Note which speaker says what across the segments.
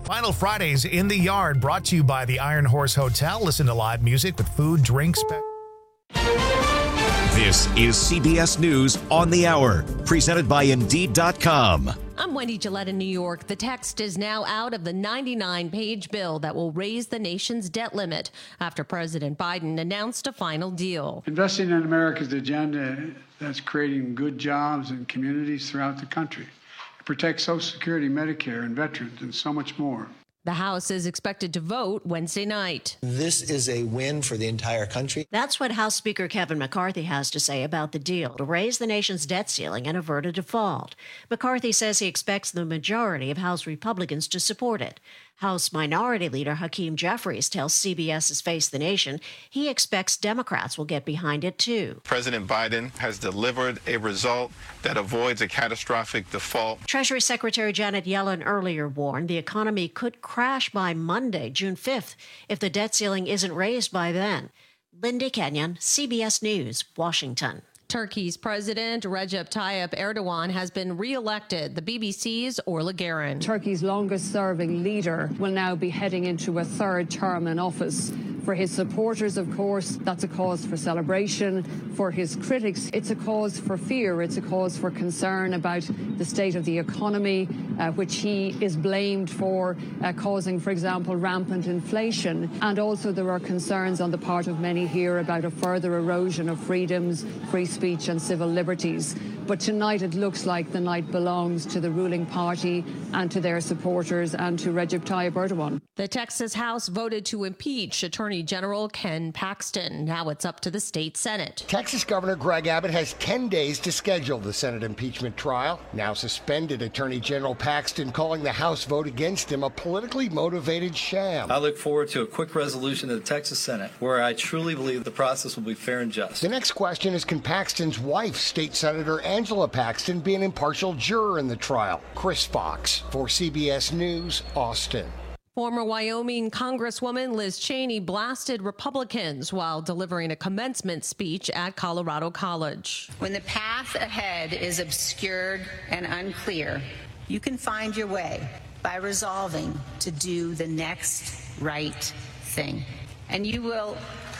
Speaker 1: Final Fridays in the Yard, brought to you by the Iron Horse Hotel. Listen to live music with food, drinks.
Speaker 2: This is CBS News on the Hour, presented by Indeed.com.
Speaker 3: I'm Wendy Gillette in New York. The text is now out of the 99-page bill that will raise the nation's debt limit after President Biden announced a final deal.
Speaker 4: Investing in America's agenda that's creating good jobs and communities throughout the country. It protects Social Security, Medicare, and veterans, and so much more.
Speaker 3: The House is expected to vote Wednesday night.
Speaker 5: This is a win for the entire country.
Speaker 6: That's what House Speaker Kevin McCarthy has to say about the deal to raise the nation's debt ceiling and avert a default. McCarthy says he expects the majority of House Republicans to support it. House Minority Leader Hakeem Jeffries tells CBS's Face the Nation he expects Democrats will get behind it, too.
Speaker 7: President Biden has delivered a result that avoids a catastrophic default.
Speaker 6: Treasury Secretary Janet Yellen earlier warned the economy could crash by Monday, June 5th, if the debt ceiling isn't raised by then. Linda Kenyon, CBS News, Washington.
Speaker 3: Turkey's President Recep Tayyip Erdogan has been re-elected. The BBC's Orla Guerin.
Speaker 8: Turkey's longest-serving leader will now be heading into a third term in office. For his supporters, of course, that's a cause for celebration. For his critics, it's a cause for fear. It's a cause for concern about the state of the economy, which he is blamed for causing, for example, rampant inflation. And also there are concerns on the part of many here about a further erosion of freedoms, free speech and civil liberties. But tonight it looks like the night belongs to the ruling party and to their supporters and to Recep Tayyip Erdogan.
Speaker 3: The Texas House voted to impeach Attorney General Ken Paxton. Now it's up to the state Senate.
Speaker 9: Texas Governor Greg Abbott has 10 days to schedule the Senate impeachment trial. Now suspended Attorney General Paxton calling the House vote against him a politically motivated sham.
Speaker 10: I look forward to a quick resolution of the Texas Senate where I truly believe the process will be fair and just.
Speaker 9: The next question is, can Paxton's wife, State Senator Angela Paxton, be an impartial juror in the trial? Chris Fox for CBS News, Austin.
Speaker 3: Former Wyoming Congresswoman Liz Cheney blasted Republicans while delivering a commencement speech at Colorado College.
Speaker 11: When the path ahead is obscured and unclear, you can find your way by resolving to do the next right thing. And you will.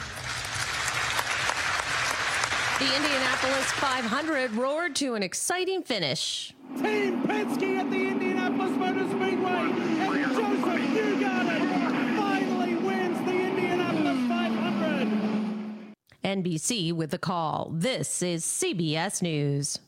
Speaker 3: The Indianapolis 500 roared to an exciting finish.
Speaker 12: Team Penske at the Indianapolis Motor Speedway, and Joseph Newgarden finally wins the Indianapolis 500.
Speaker 3: NBC with the call. This is CBS News.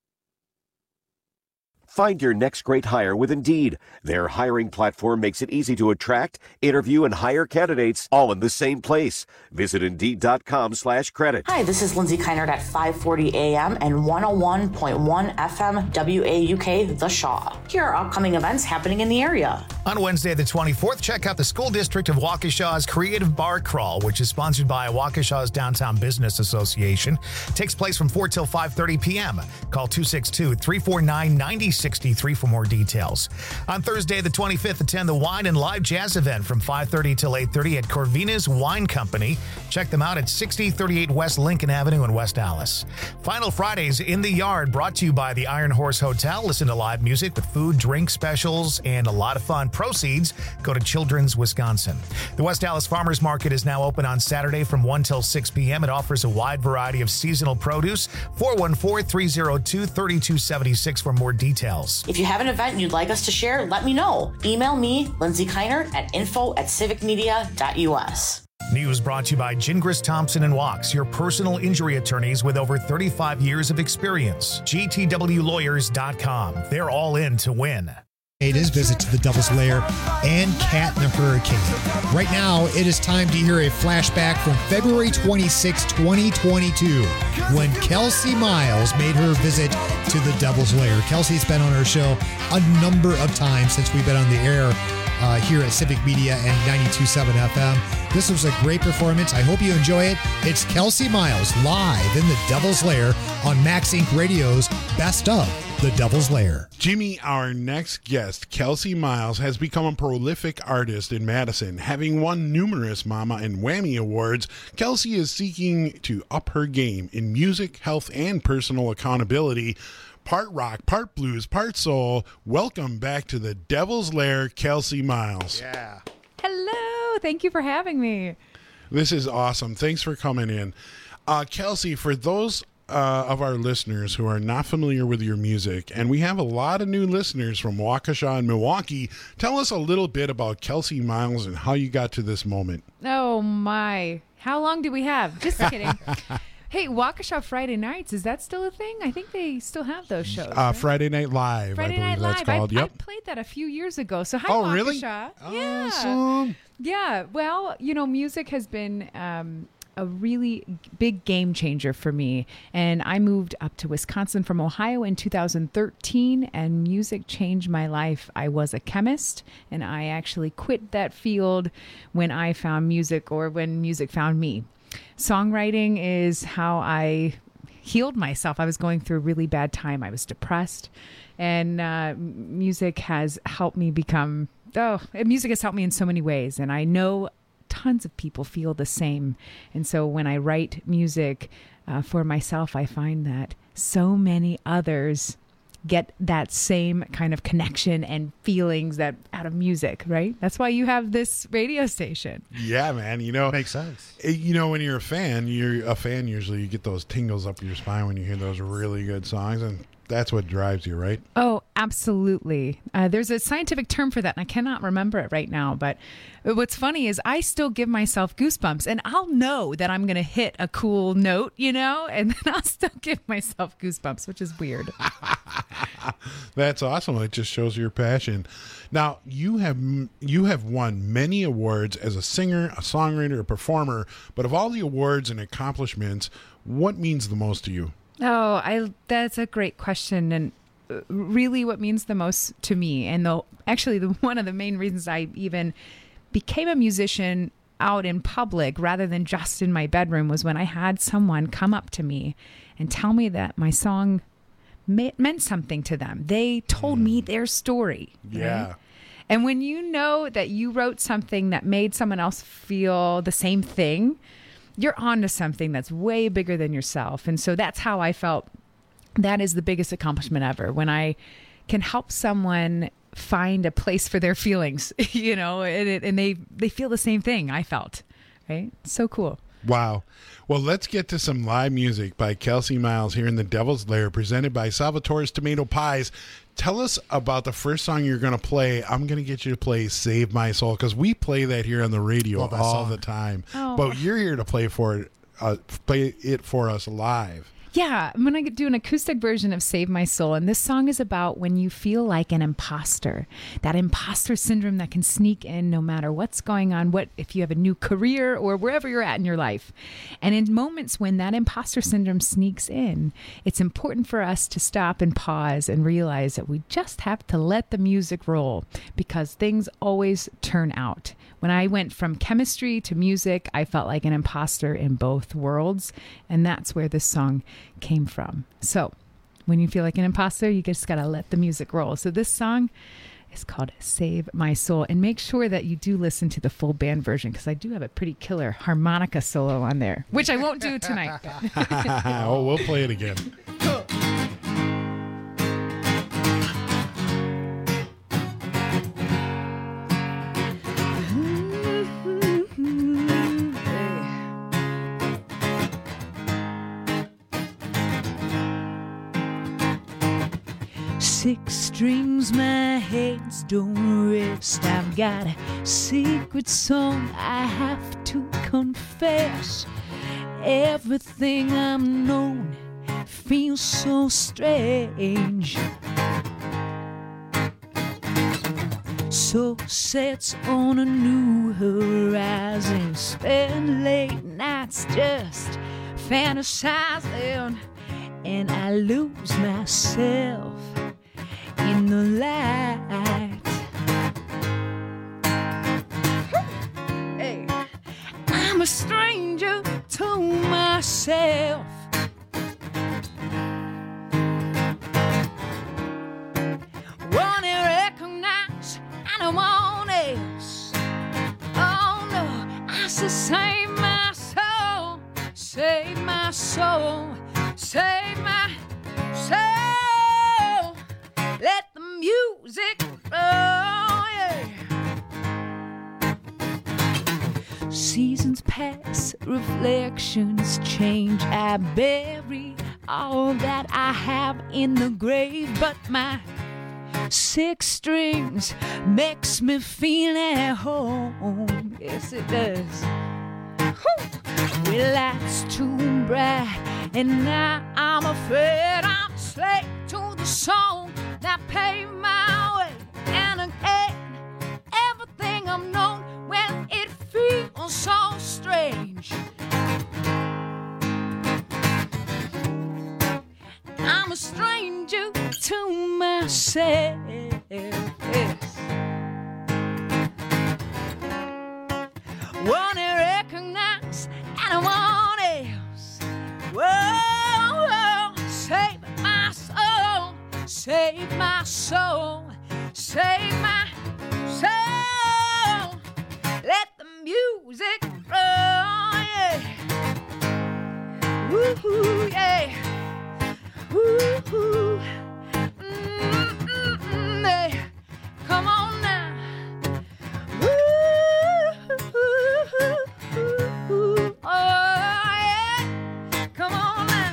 Speaker 2: Find your next great hire with Indeed. Their hiring platform makes it easy to attract, interview, and hire candidates all in the same place. Visit Indeed.com/credit.
Speaker 13: Hi, this is Lindsay Keinert at 540 AM and 101.1 FM WAUK The Shaw. Here are upcoming events happening in the area.
Speaker 1: On Wednesday, the 24th, check out the School District of Waukesha's Creative Bar Crawl, which is sponsored by Waukesha's Downtown Business Association. Takes place from 4 till 5:30 p.m. Call 262-349-9063 for more details. On Thursday, the 25th, attend the Wine and Live Jazz event from 5:30 till 8:30 at Corvina's Wine Company. Check them out at 6038 West Lincoln Avenue in West Allis. Final Fridays in the Yard, brought to you by the Iron Horse Hotel. Listen to live music with food, drink specials, and a lot of fun. Proceeds go to Children's Wisconsin. The West Allis Farmers Market is now open on Saturday from 1 till 6 p.m. It offers a wide variety of seasonal produce. 414-302-3276 for more details.
Speaker 13: If you have an event you'd like us to share, let me know. Email me, Lindsay Keinert, at info@civicmedia.us.
Speaker 1: News brought to you by Gingras Thompson & Wachs, your personal injury attorneys with over 35 years of experience. GTWlawyers.com. They're all in to win.
Speaker 14: It is Visit to the Devil's Lair and Cat in the Hurricane. Right now, it is time to hear a flashback from February 26, 2022, when Kelsey Miles made her visit to the Devil's Lair. Kelsey's been on our show a number of times since we've been on the air here at Civic Media and 92.7 FM. This was a great performance. I hope you enjoy it. It's Kelsey Miles live in the Devil's Lair on Max Inc. Radio's Best Of The Devil's Lair.
Speaker 15: Jimmy, our next guest, Kelsey Miles, has become a prolific artist in Madison. Having won numerous Mama and Whammy awards, Kelsey is seeking to up her game in music, health, and personal accountability. Part rock, part blues, part soul. Welcome back to the Devil's Lair, Kelsey Miles.
Speaker 1: Yeah.
Speaker 16: Hello. Thank you for having me.
Speaker 15: This is awesome. Thanks for coming in. Kelsey, for those of our listeners who are not familiar with your music, and we have a lot of new listeners from Waukesha and Milwaukee, tell us a little bit about Kelsey Miles and how you got to this moment.
Speaker 16: Oh, my. How long do we have? Just kidding. Hey, Waukesha Friday nights, is that still a thing? I think they still have those shows. Right?
Speaker 15: Friday Night Live,
Speaker 16: Friday
Speaker 15: I believe
Speaker 16: Night
Speaker 15: that's
Speaker 16: Live.
Speaker 15: called. Yep.
Speaker 16: I played that a few years ago. So hi,
Speaker 15: Oh,
Speaker 16: Waukesha.
Speaker 15: really?
Speaker 16: Yeah.
Speaker 15: Awesome.
Speaker 16: Yeah. Well, music has been a really big game changer for me. And I moved up to Wisconsin from Ohio in 2013, and music changed my life. I was a chemist, and I actually quit that field when I found music, or when music found me. Songwriting is how I healed myself. I was going through a really bad time. I was depressed, and music has helped me become, music has helped me in so many ways. And I know tons of people feel the same. And so when I write music for myself, I find that so many others get that same kind of connection and feelings that out of music, right? That's why you have this radio station.
Speaker 15: Yeah, man.
Speaker 1: Makes sense.
Speaker 15: When you're a fan usually you get those tingles up your spine when you hear those really good songs, and that's what drives you, right?
Speaker 16: Oh, absolutely. There's a scientific term for that, and I cannot remember it right now. But what's funny is I still give myself goosebumps, and I'll know that I'm going to hit a cool note, and then I'll still give myself goosebumps, which is weird.
Speaker 15: That's awesome. It just shows your passion. Now, you have won many awards as a singer, a songwriter, a performer, but of all the awards and accomplishments, what means the most to you?
Speaker 16: Oh, that's a great question. And really what means the most to me, and one of the main reasons I even became a musician out in public rather than just in my bedroom, was when I had someone come up to me and tell me that my song meant something to them. They told me their story.
Speaker 15: Yeah.
Speaker 16: Right? And when you know that you wrote something that made someone else feel the same thing, you're onto something that's way bigger than yourself. And so that's how I felt. That is the biggest accomplishment ever, when I can help someone find a place for their feelings, and they feel the same thing I felt, right? So cool.
Speaker 15: Wow. Well, let's get to some live music by Kelsey Miles here in the Devil's Lair, presented by Salvatore's Tomato Pies. Tell us about the first song you're going to play. I'm going to get you to play Save My Soul, because we play that here on the radio all the time.
Speaker 16: Oh.
Speaker 15: But you're here to play it for us live.
Speaker 16: Yeah, I'm going to do an acoustic version of Save My Soul. And this song is about when you feel like an imposter, that imposter syndrome that can sneak in no matter what's going on, if you have a new career or wherever you're at in your life. And in moments when that imposter syndrome sneaks in, it's important for us to stop and pause and realize that we just have to let the music roll, because things always turn out. When I went from chemistry to music, I felt like an imposter in both worlds, and that's where this song came from. So when you feel like an imposter, you just gotta let the music roll. So this song is called Save My Soul, and make sure that you do listen to the full band version, because I do have a pretty killer harmonica solo on there, which I won't do tonight.
Speaker 15: Oh, we'll play it again.
Speaker 17: Six strings, my hands don't rest. I've got a secret song I have to confess. Everything I'm known feels so strange. So sets on a new horizon. Spend late nights just fantasizing, and I lose myself in the light. Hey, I'm a stranger to myself. said, save my soul, save my soul, save my soul. Let the music roll, yeah. Seasons pass, reflections change. I bury all that I have in the grave, but my 6 strings makes me feel at home. Yes, it does. Well, that's too bright, and now I'm afraid I'm a slave to the song that paved my way. And again, everything I'm known, well, it feels so strange. I'm a stranger to myself. Yes. Wanna recognize anyone else. Whoa, save my soul, save my soul, save my soul. Let the music roll, yeah. Woo-hoo, yeah. Woo-hoo. Hey, come on now. Woo-hoo. Oh, yeah. Come on now.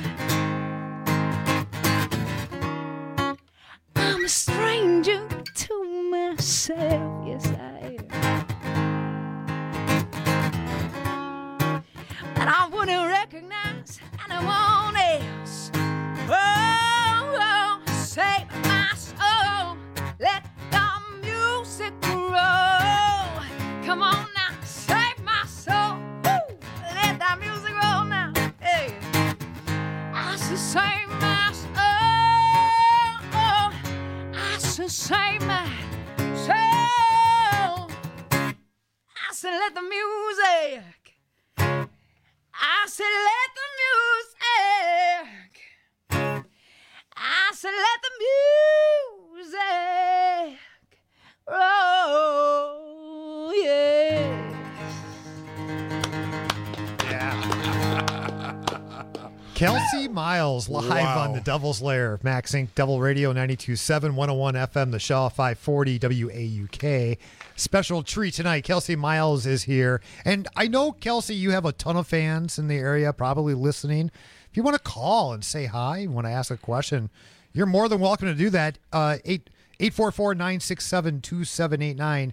Speaker 17: I'm a stranger to myself. Yes, I am. And I wouldn't recognize anyone else. Oh, save my soul. Let the music roll. Come on now, save my soul. Woo! Let the music roll now. Hey, I should save my soul. I should save my soul. I said, let the music. I said, let the music. I said, let the music roll, yeah.
Speaker 14: Kelsey Miles live on the Devil's Lair. Max Inc. Devil Radio 92.7, 101 FM, the Shaw 540 WAUK. Special treat tonight. Kelsey Miles is here. And I know, Kelsey, you have a ton of fans in the area probably listening. If you want to call and say hi, you want to ask a question, you're more than welcome to do that. 844-967-2789,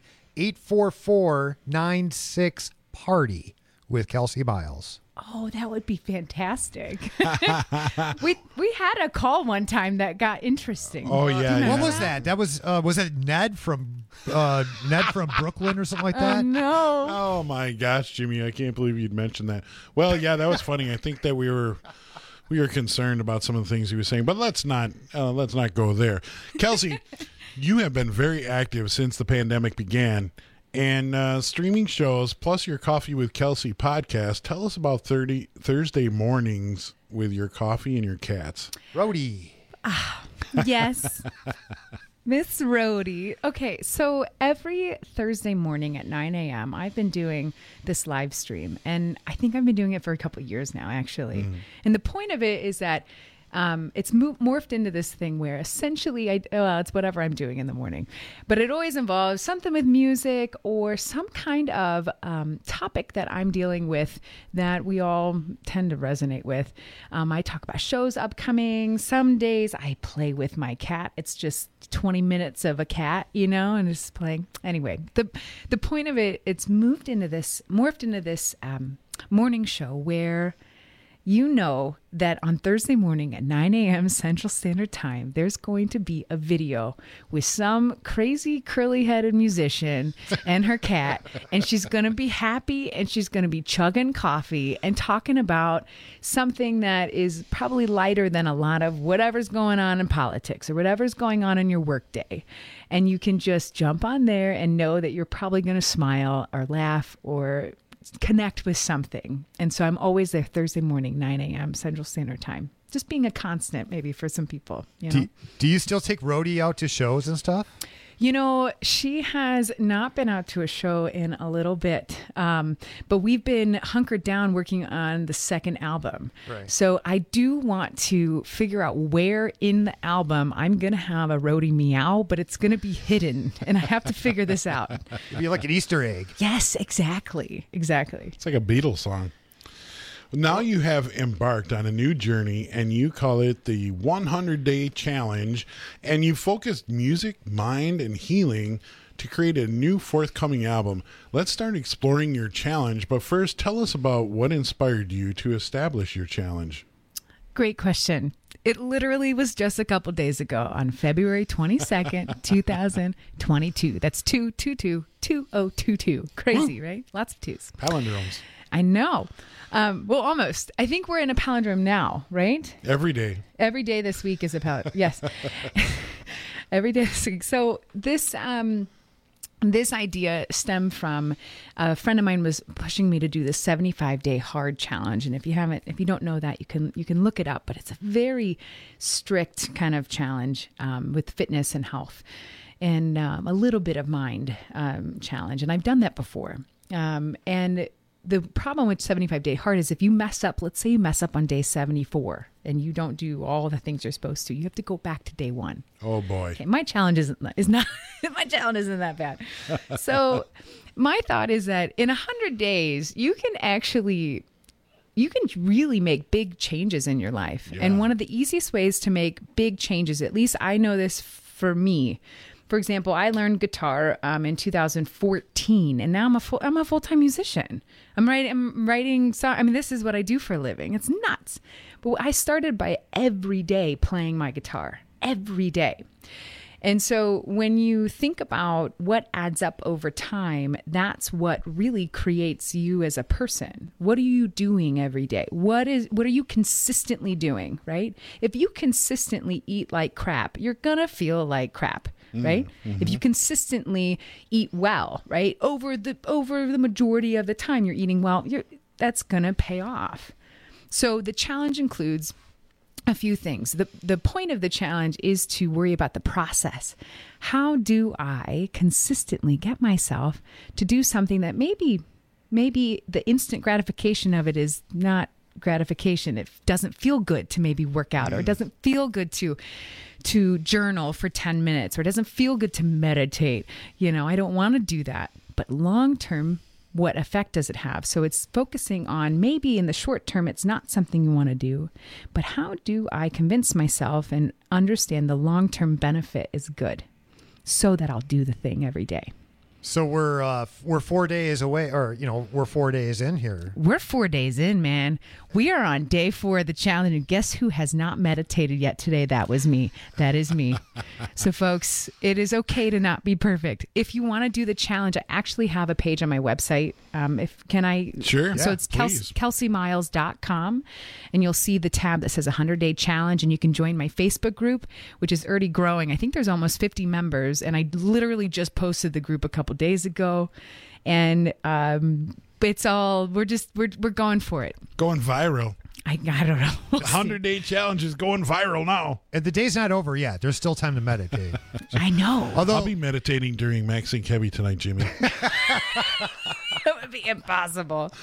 Speaker 14: 844-96-PARTY with Kelsey Miles.
Speaker 16: Oh, that would be fantastic. we had a call one time that got interesting.
Speaker 15: Oh yeah.
Speaker 14: What was that? That was it Ned from Brooklyn or something like that?
Speaker 16: No.
Speaker 15: Oh my gosh, Jimmy, I can't believe you'd mentioned that. Well, yeah, that was funny. I think that we were concerned about some of the things he was saying, but let's not go there. Kelsey, you have been very active since the pandemic began. And streaming shows, plus your Coffee with Kelsey podcast. Tell us about Thursday mornings with your coffee and your cats.
Speaker 14: Rhodey.
Speaker 16: Yes. Miss Rhodey. Okay, so every Thursday morning at 9 a.m., I've been doing this live stream. And I think I've been doing it for a couple of years now, actually. And the point of it is that it's morphed into this thing where essentially it's whatever I'm doing in the morning, but it always involves something with music or some kind of topic that I'm dealing with that we all tend to resonate with. I talk about shows upcoming. Some days I play with my cat. It's just 20 minutes of a cat, and it's playing. Anyway, the point of it, it's morphed into this morning show where you know that on Thursday morning at 9 a.m. Central Standard Time, there's going to be a video with some crazy curly-headed musician and her cat, and she's going to be happy, and she's going to be chugging coffee and talking about something that is probably lighter than a lot of whatever's going on in politics or whatever's going on in your workday. And you can just jump on there and know that you're probably going to smile or laugh or connect with something. And so I'm always there Thursday morning, 9 a.m. Central Standard Time. Just being a constant maybe for some people.
Speaker 14: Do you still take Rhodey out to shows and stuff?
Speaker 16: She has not been out to a show in a little bit, but we've been hunkered down working on the second album.
Speaker 14: Right.
Speaker 16: So I do want to figure out where in the album I'm going to have a roadie meow, but it's going to be hidden, and I have to figure this out.
Speaker 14: It'd be like an Easter egg.
Speaker 16: Yes, exactly.
Speaker 15: It's like a Beatles song. Now you have embarked on a new journey, and you call it the 100-Day Challenge, and you focused music, mind, and healing to create a new forthcoming album. Let's start exploring your challenge, but first tell us about what inspired you to establish your challenge.
Speaker 16: Great question. It literally was just a couple days ago on February 22nd, 2022. That's 222-2022. Crazy, right? Lots of twos.
Speaker 15: Palindromes.
Speaker 16: I know. Well, almost. I think we're in a palindrome now, right?
Speaker 15: Every day.
Speaker 16: Every day this week is a palindrome. Yes. Every day this week. So this idea stemmed from a friend of mine was pushing me to do this 75-day hard challenge. And if you don't know that, you can look it up. But it's a very strict kind of challenge with fitness and health and a little bit of mind challenge. And I've done that before. And the problem with 75-day hard is if you mess up, let's say you mess up on day 74 and you don't do all the things you're supposed to, you have to go back to day 1.
Speaker 15: Oh boy.
Speaker 16: Okay, my challenge isn't that bad. So my thought is that in 100 days, you can really make big changes in your life. Yeah. And one of the easiest ways to make big changes, at least I know this for me. For example, I learned guitar in 2014, and now I'm a full-time musician. I'm writing songs. I mean, this is what I do for a living. It's nuts. But I started by every day playing my guitar, every day. And so when you think about what adds up over time, that's what really creates you as a person. What are you doing every day? What are you consistently doing, right? If you consistently eat like crap, you're going to feel like crap. Right? Mm-hmm. If you consistently eat well, right? Over the majority of the time you're eating well, that's going to pay off. So the challenge includes a few things. The point of the challenge is to worry about the process. How do I consistently get myself to do something that maybe the instant gratification of it is not gratification. It doesn't feel good to maybe work out, or it doesn't feel good to journal for 10 minutes, or it doesn't feel good to meditate. I don't want to do that. But long term, what effect does it have? So it's focusing on maybe in the short term, it's not something you want to do, but how do I convince myself and understand the long term benefit is good so that I'll do the thing every day?
Speaker 14: So we're 4 days away, or we're 4 days in here.
Speaker 16: We're 4 days in, man. We are on day 4 of the challenge, and guess who has not meditated yet today? That was me. That is me. So, folks, it is okay to not be perfect. If you want to do the challenge, I actually have a page on my website.
Speaker 15: Sure.
Speaker 16: So it's KelseyMiles.com, and you'll see the tab that says 100-Day Challenge, and you can join my Facebook group, which is already growing. I think there's almost 50 members, and I literally just posted the group a couple days ago, and it's all we're going for it.
Speaker 15: Going viral.
Speaker 16: I don't know.
Speaker 15: The 100-Day Challenge is going viral now.
Speaker 14: And the day's not over yet. There's still time to meditate.
Speaker 16: I know.
Speaker 15: Although I'll be meditating during Max and Kevy tonight, Jimmy.
Speaker 16: That would be impossible.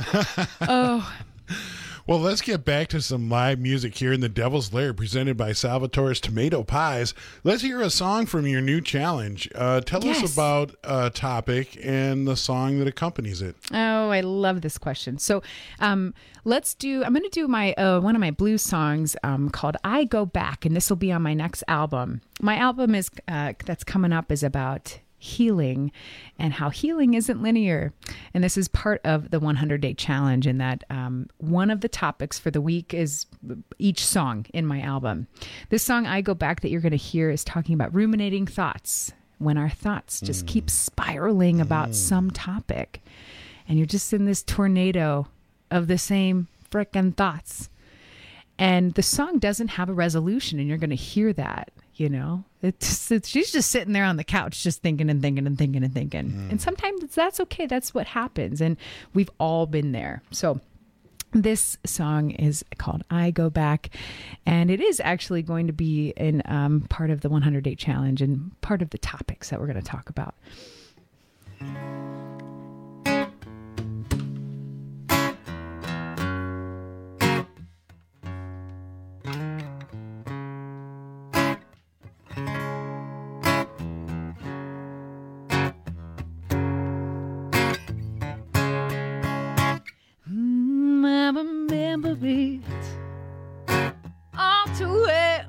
Speaker 16: Oh.
Speaker 15: Well, let's get back to some live music here in the Devil's Lair, presented by Salvatore's Tomato Pies. Let's hear a song from your new challenge. Tell us about a topic and the song that accompanies it.
Speaker 16: Oh, I love this question. So I'm going to do my one of my blues songs called I Go Back, and this will be on my next album. My album is that's coming up is about healing and how healing isn't linear. And this is part of the 100-Day Challenge, in that one of the topics for the week is each song in my album. This song, I Go Back, that you're going to hear is talking about ruminating thoughts, when our thoughts just keep spiraling about some topic. And you're just in this tornado of the same frickin' thoughts. And the song doesn't have a resolution, and you're going to hear that. She's just sitting there on the couch, just thinking and thinking and thinking and thinking. And sometimes that's okay. That's what happens. And we've all been there. So This song is called I Go Back, and it is actually going to be in part of the 100-day challenge and part of the topics that we're going to talk about.
Speaker 17: All too well,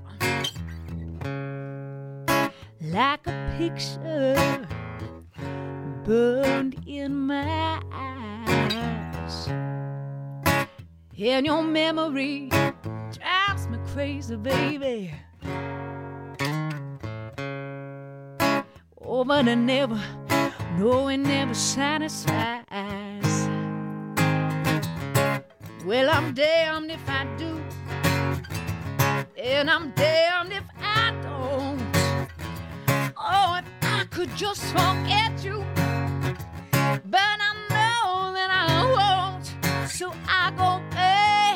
Speaker 17: like a picture burned in my eyes, and your memory drives me crazy, baby. Oh, but it never satisfies. Well, I'm damned if I do, and I'm damned if I don't. Oh, if I could just forget you, but I know that I won't. So I go back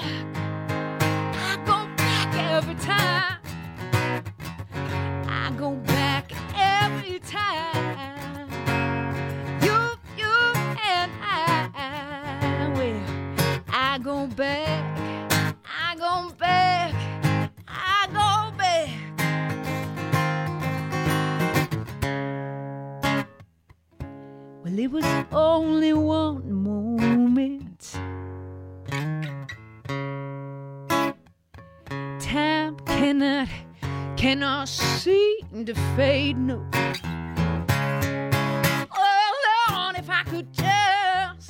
Speaker 17: every time. I go back every time. You and I, well, I go back. Well, it was only one moment. Time cannot seem to fade, no. Oh, Lord, if I could just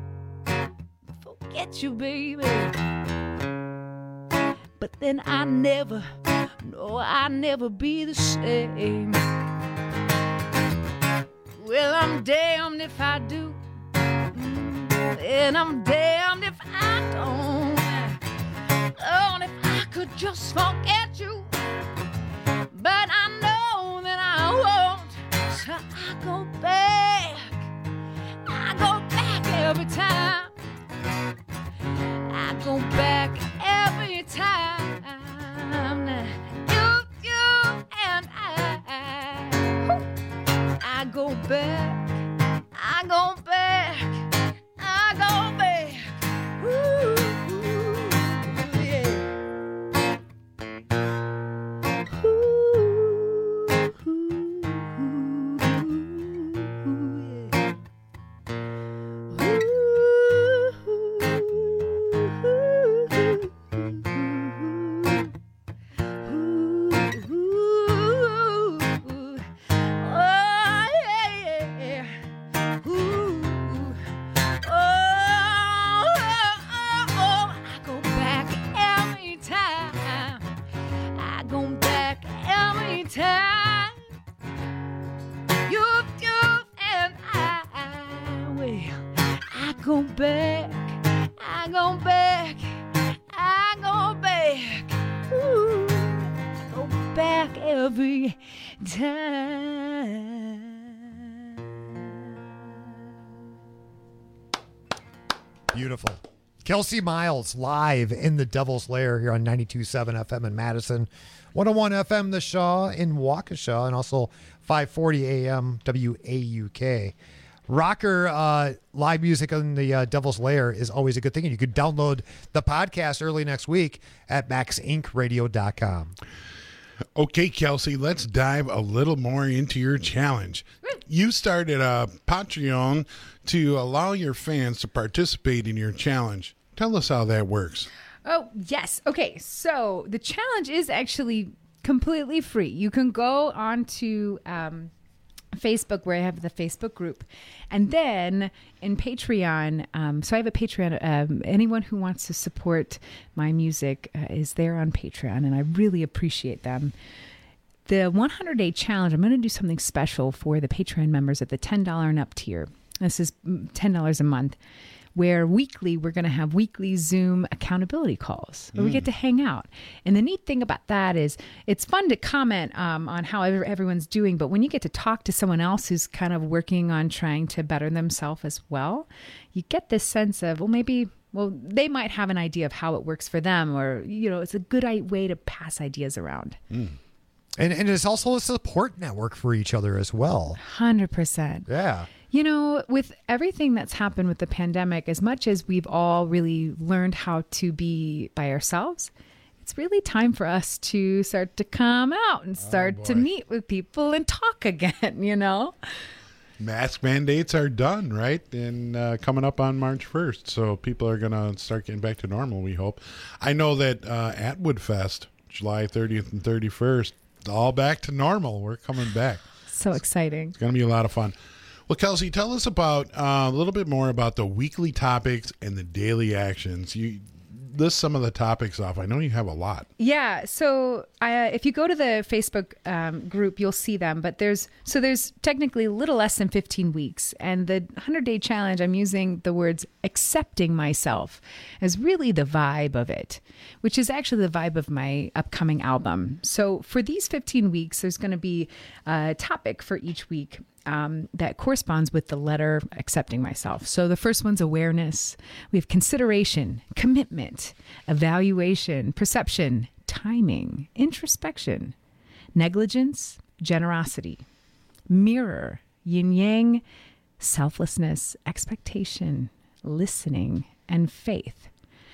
Speaker 17: forget you, baby. But then I'd never be the same. Well, I'm damned if I do, and I'm damned if I don't. Oh, if I could just forget you, but I know that I won't. So I go back every time. I go back every time. You and I go back. Ooh, yeah. Time you and I, well, I go back, ooh, I go back every time.
Speaker 14: Beautiful. Kelsey Miles live in the Devil's Lair here on 92.7 FM in Madison, 101 FM The Shaw in Waukesha, and also 540 AM WAUK. Rocker live music on the Devil's Lair is always a good thing, and you could download the podcast early next week at maxinkradio.com.
Speaker 15: Okay, Kelsey, let's dive a little more into your challenge. You started a Patreon to allow your fans to participate in your challenge. Tell us how that works.
Speaker 16: Oh, yes. Okay, so the challenge is actually completely free. You can go on to Facebook, where I have the Facebook group, and then in Patreon. So I have a Patreon. Anyone who wants to support my music is there on Patreon, and I really appreciate them. The 100-day challenge, I'm going to do something special for the Patreon members at the $10 and up tier. This is $10 a month, where weekly we're going to have weekly Zoom accountability calls where we get to hang out. And the neat thing about that is it's fun to comment on how everyone's doing, but when you get to talk to someone else who's kind of working on trying to better themselves as well, you get this sense of, well, maybe Well, they might have an idea of how it works for them, or, it's a good way to pass ideas around.
Speaker 14: And it's also a support network for each other as well.
Speaker 16: 100%.
Speaker 14: Yeah.
Speaker 16: With everything that's happened with the pandemic, as much as we've all really learned how to be by ourselves, it's really time for us to start to come out and start to meet with people and talk again,
Speaker 15: Mask mandates are done, right? And coming up on March 1st. So people are going to start getting back to normal, we hope. I know that at Woodfest, July 30th and 31st, all back to normal. We're coming back.
Speaker 16: So exciting.
Speaker 15: It's going to be a lot of fun. Well, Kelsey, tell us about a little bit more about the weekly topics and the daily actions. You list some of the topics off. I know you have a lot.
Speaker 16: Yeah. So if you go to the Facebook group, you'll see them. But there's technically a little less than 15 weeks. And the 100-day challenge, I'm using the words accepting myself as really the vibe of it, which is actually the vibe of my upcoming album. So for these 15 weeks, there's going to be a topic for each week that corresponds with the letter accepting myself. So the first one's awareness. We have consideration, commitment, evaluation, perception, timing, introspection, negligence, generosity, mirror, yin yang, selflessness, expectation, listening, and faith.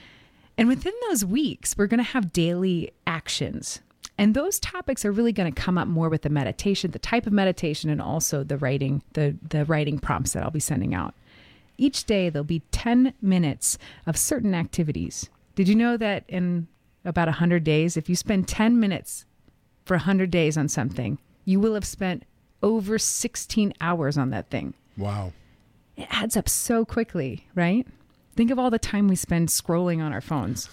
Speaker 16: And within those weeks, we're going to have daily actions. And those topics are really going to come up more with the meditation, the type of meditation, and also the writing, the writing prompts that I'll be sending out. Each day, there'll be 10 minutes of certain activities. Did you know that in about 100 days, if you spend 10 minutes for 100 days on something, you will have spent over 16 hours on that thing?
Speaker 15: Wow.
Speaker 16: It adds up so quickly, right? Think of all the time we spend scrolling on our phones.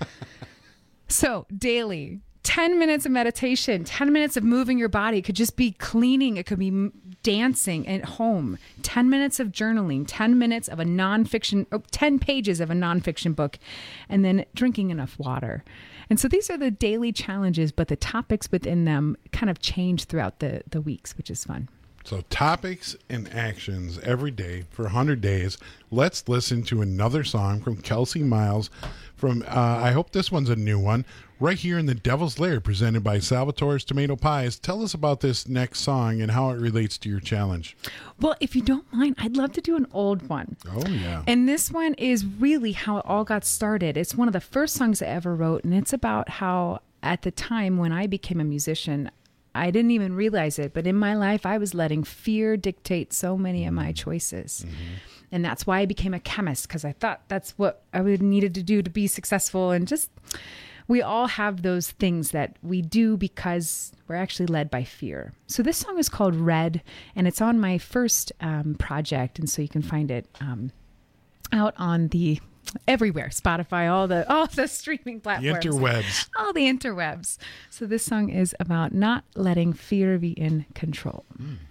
Speaker 16: So daily, 10 minutes of meditation, 10 minutes of moving your body. It could just be cleaning. It could be dancing at home. 10 minutes of journaling, 10 minutes of a nonfiction, 10 pages of a nonfiction book, and then drinking enough water. And so these are the daily challenges, but the topics within them kind of change throughout the weeks, which is fun.
Speaker 15: So topics and actions every day for 100 days. Let's listen to another song from Kelsey Miles from, I hope this one's a new one, right here in the Devil's Lair, presented by Salvatore's Tomato Pies. Tell us about this next song and how it relates to your challenge.
Speaker 16: Well, if you don't mind, I'd love to do an old one.
Speaker 15: Oh, yeah.
Speaker 16: And this one is really how it all got started. It's one of the first songs I ever wrote, and it's about how at the time when I became a musician, I didn't even realize it, but in my life, I was letting fear dictate so many of my choices. Mm-hmm. And that's why I became a chemist, because I thought that's what I would needed to do to be successful. And just, we all have those things that we do because we're actually led by fear. So this song is called Red, and it's on my first project. And so you can find it out on the everywhere, Spotify, all the streaming platforms,
Speaker 15: the interwebs,
Speaker 16: all the interwebs. So this song is about not letting fear be in control.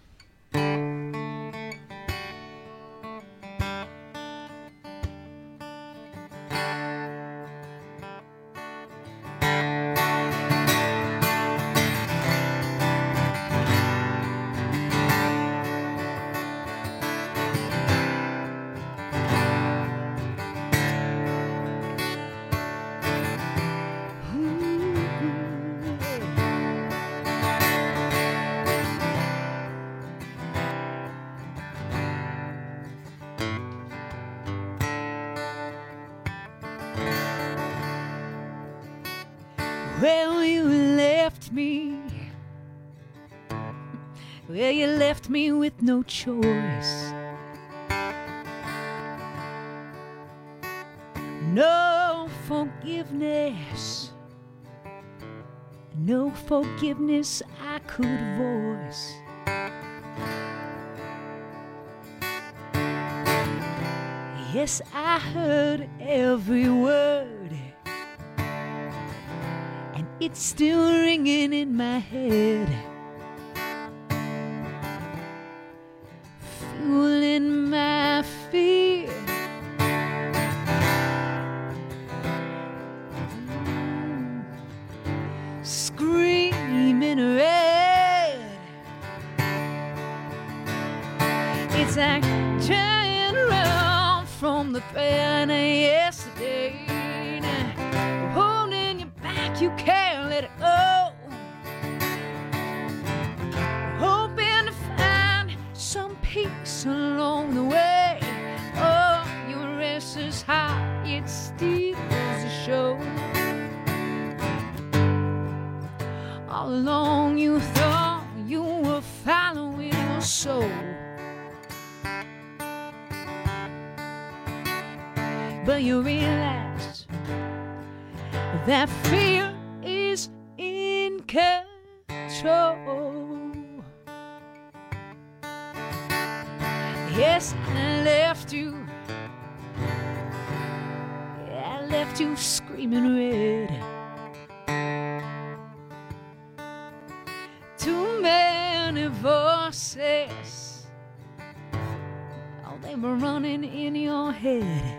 Speaker 17: Well, you left me. Well, you left me with no choice. No forgiveness. No forgiveness I could voice. Yes, I heard every word. It's still ringing in my head, fueling my fear. Screaming red. It's like trying to run from the thread of yesterday. Holding you back, you can't let it go. Hoping to find some peace along the way. Oh, your restless heart, it steals the show. All along you thought you were following your soul, but you realized that fear is in control. Yes, I left you. I left you screaming red. Too many voices, oh, they were running in your head.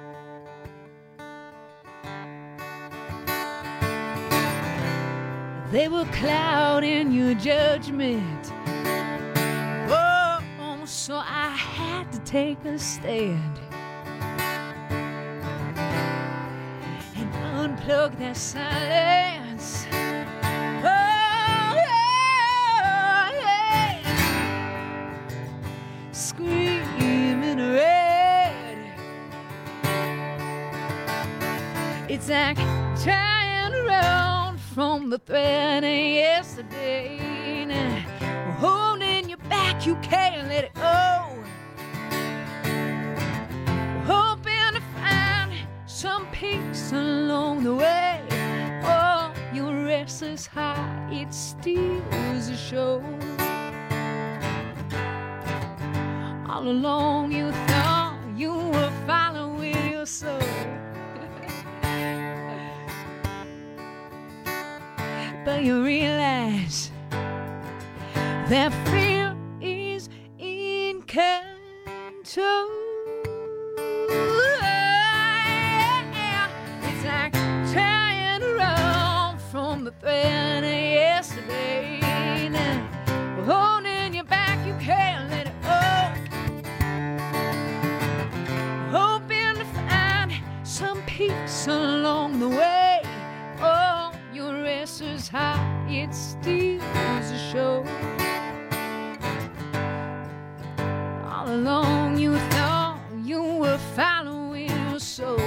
Speaker 17: They were clouding your judgment. Oh, so I had to take a stand and unplug that silence. Oh, yeah. Screaming red. It's like trying to run from the thread of yesterday. Holding you back, you can't let it go. Hoping to find some peace along the way. Oh, your restless heart, it steals the show. All along you thought you were following your soul. But you realize that fear is in control. It's like trying to run from the thread of yesterday. Holding you back, you can't let it go. Hoping to find some peace along the way. Oh, your restless heart, it steals the show. All along you thought you were following your soul,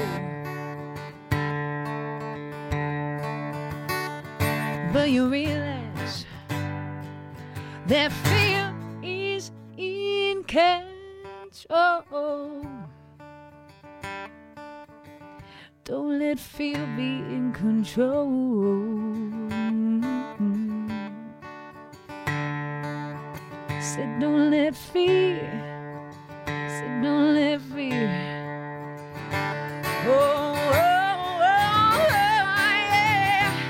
Speaker 17: but you realize that fear is in control. Don't let fear be in control. Said don't let fear. Said don't let fear. Oh, oh, oh, yeah.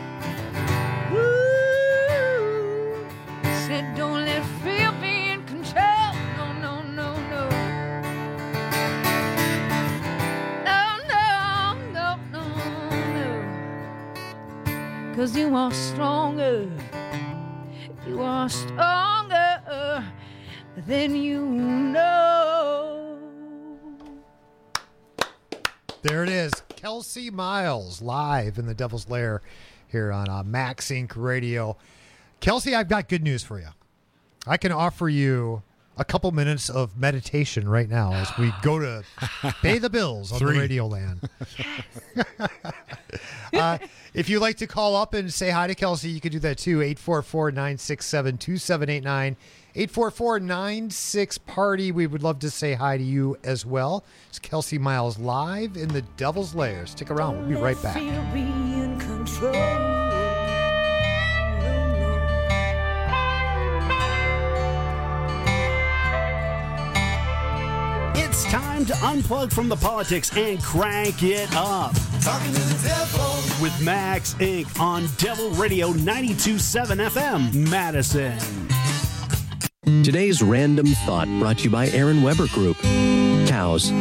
Speaker 17: Ooh. Said don't let fear be in control. No, no, no, no. No, no, no, no, no. 'Cause you are stronger. You are stronger than you know.
Speaker 14: There it is. Kelsey Miles live in the Devil's Lair here on Max Inc. Radio. Kelsey, I've got good news for you. I can offer you a couple minutes of meditation right now as we go to pay the bills on the radio land. If you'd like to call up and say hi to Kelsey, you can do that too. 844-967-2789. 844-96-PARTY. We would love to say hi to you as well. It's Kelsey Miles live in the Devil's Lair. Stick around. We'll be right back.
Speaker 18: It's time to unplug from the politics and crank it up. Talking to the devil with Max Inc. on Devil Radio 92.7 FM, Madison.
Speaker 19: Today's random thought brought to you by Aaron Weber Group. Cows.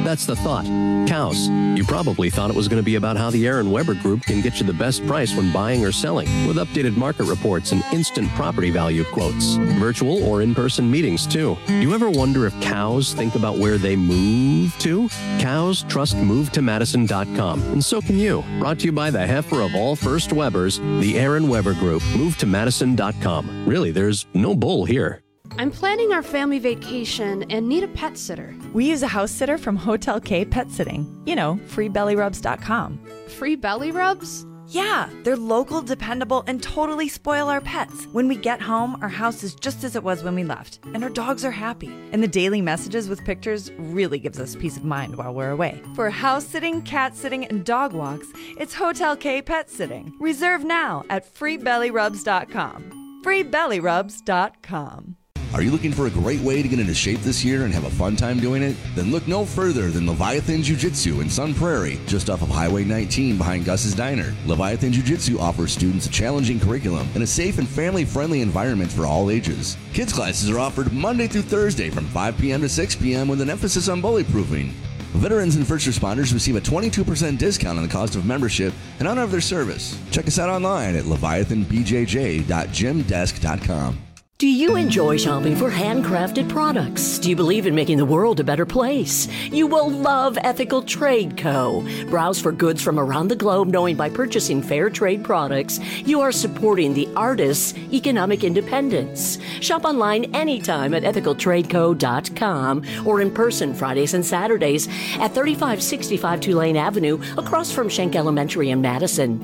Speaker 19: That's the thought. Cows. You probably thought it was going to be about how the Aaron Weber Group can get you the best price when buying or selling, with updated market reports and instant property value quotes. Virtual or in-person meetings, too. Do you ever wonder if cows think about where they move to? Cows trust MoveToMadison.com, and so can you. Brought to you by the heifer of all First Webers, the Aaron Weber Group. MoveToMadison.com. Really, there's no bull here.
Speaker 20: I'm planning our family vacation and need a pet sitter.
Speaker 21: We use a house sitter from Hotel K Pet Sitting. You know, freebellyrubs.com.
Speaker 20: Free belly rubs?
Speaker 21: Yeah, they're local, dependable, and totally spoil our pets. When we get home, our house is just as it was when we left, and our dogs are happy. And the daily messages with pictures really gives us peace of mind while we're away. For house sitting, cat sitting, and dog walks, it's Hotel K Pet Sitting. Reserve now at freebellyrubs.com. freebellyrubs.com.
Speaker 22: Are you looking for a great way to get into shape this year and have a fun time doing it? Then look no further than Leviathan Jiu-Jitsu in Sun Prairie, just off of Highway 19 behind Gus's Diner. Leviathan Jiu-Jitsu offers students a challenging curriculum and a safe and family-friendly environment for all ages. Kids classes are offered Monday through Thursday from 5 p.m. to 6 p.m. with an emphasis on bully-proofing. Veterans and first responders receive a 22% discount on the cost of membership in honor of their service. Check us out online at leviathanbjj.gymdesk.com.
Speaker 23: Do you enjoy shopping for handcrafted products? Do you believe in making the world a better place? You will love Ethical Trade Co. Browse for goods from around the globe, knowing by purchasing fair trade products, you are supporting the artists' economic independence. Shop online anytime at ethicaltradeco.com or in person Fridays and Saturdays at 3565 Tulane Avenue, across from Schenck Elementary in Madison.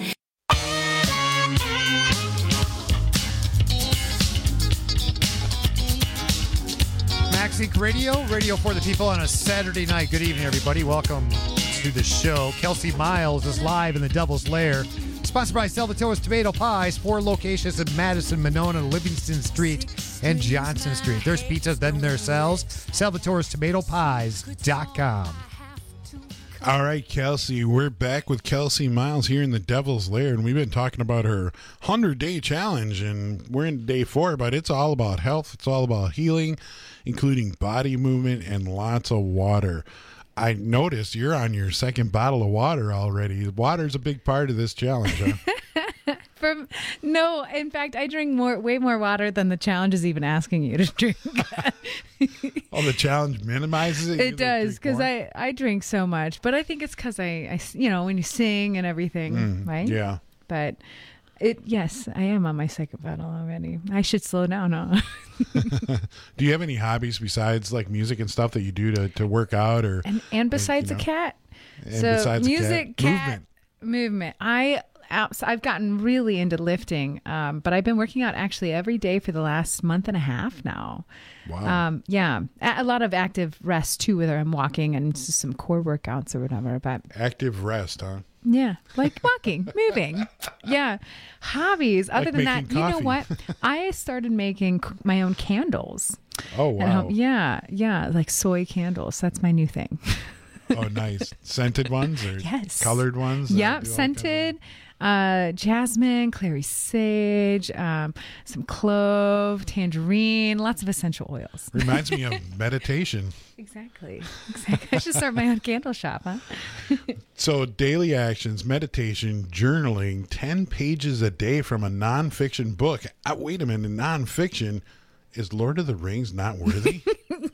Speaker 1: Radio for the people on a Saturday night. Good evening, everybody. Welcome to the show. Kelsey Miles is live in the Devil's Lair. Sponsored by Salvatore's Tomato Pies. 4 locations in Madison, Monona, Livingston Street, and Johnson Street. There's pizzas, then there's sales. Salvatore'sTomatoPies.com.
Speaker 15: All right, Kelsey, we're back with Kelsey Miles here in the Devil's Lair, and we've been talking about her 100-day challenge, and we're in day 4, but it's all about health. It's all about healing, including body movement and lots of water. I noticed you're on your second bottle of water already. Water's a big part of this challenge, huh?
Speaker 16: No, in fact, I drink way more water than the challenge is even asking you to drink.
Speaker 15: Oh, the challenge minimizes it?
Speaker 16: It does, because I drink so much. But I think it's because I when you sing and everything, right?
Speaker 15: Yeah.
Speaker 16: But yes, I am on my second bottle already. I should slow down, huh?
Speaker 15: Do you have any hobbies besides like music and stuff that you do to work out or
Speaker 16: and besides a cat? So music, cat, movement. I've gotten really into lifting, but I've been working out actually every day for the last month and a half now.
Speaker 15: Wow.
Speaker 16: Yeah. A lot of active rest too, whether I'm walking and just some core workouts or whatever. But
Speaker 15: active rest, huh?
Speaker 16: Yeah, like walking, moving. Yeah. Hobbies. Other
Speaker 15: like
Speaker 16: than that,
Speaker 15: coffee.
Speaker 16: You know what? I started making my own candles.
Speaker 15: Oh, wow.
Speaker 16: Yeah. Like soy candles. That's my new thing.
Speaker 15: Oh, nice. Scented ones or
Speaker 16: yes.
Speaker 15: Colored ones?
Speaker 16: Yep, scented. Jasmine, clary sage, some clove, tangerine, lots of essential oils.
Speaker 15: Reminds me of meditation.
Speaker 16: Exactly. I should start my own candle shop, huh?
Speaker 15: So daily actions, meditation, journaling, 10 pages a day from a nonfiction book. Wait a minute, nonfiction? Is Lord of the Rings not worthy?